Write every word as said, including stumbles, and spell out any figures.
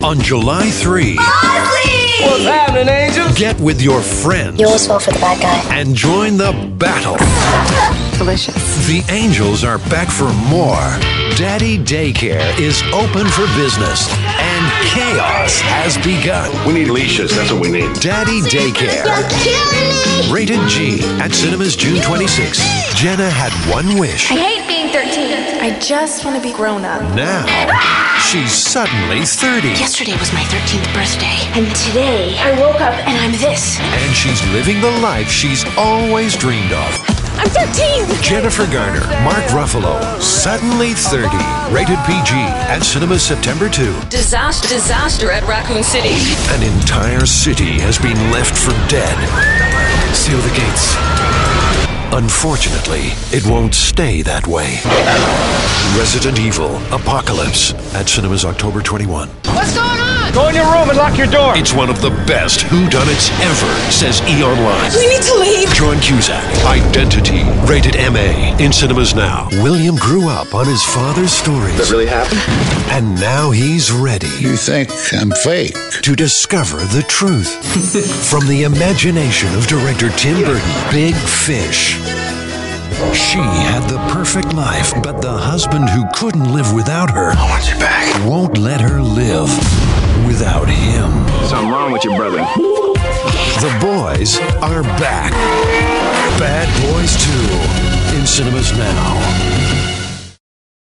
on July third. What's happening, Angels? Get with your friends. You always fall for the bad guy. And join the battle. Delicious. The Angels are back for more. Daddy Daycare is open for business. And chaos has begun. We need leashes. That's what we need. Daddy Daycare. You're killing me! Rated G at cinemas June twenty-sixth. Jenna had one wish. I hate being thirteen. I just want to be grown up. Now, she's suddenly thirty. Yesterday was my thirteenth birthday. And today, I woke up and I'm this. And she's living the life she's always dreamed of. I'm thirteen! Jennifer Garner, Mark Ruffalo, Suddenly thirty. Rated P G at cinemas September second. Disaster, disaster at Raccoon City. An entire city has been left for dead. Seal the gates. Unfortunately, it won't stay that way. Resident Evil Apocalypse at cinemas October twenty-first. What's going on? Go in your room and lock your door. It's one of the best whodunits ever, says E! Online. We need to leave. John Cusack, Identity, rated M A, in cinemas now. William grew up on his father's stories. That really happened? And now he's ready You think I'm fake? to discover the truth. From the imagination of director Tim Burton, Big Fish. She had the perfect life, but the husband who couldn't live without her I want you back. won't let her live without him. Something wrong with your brother. The boys are back. Bad Boys two in cinemas now.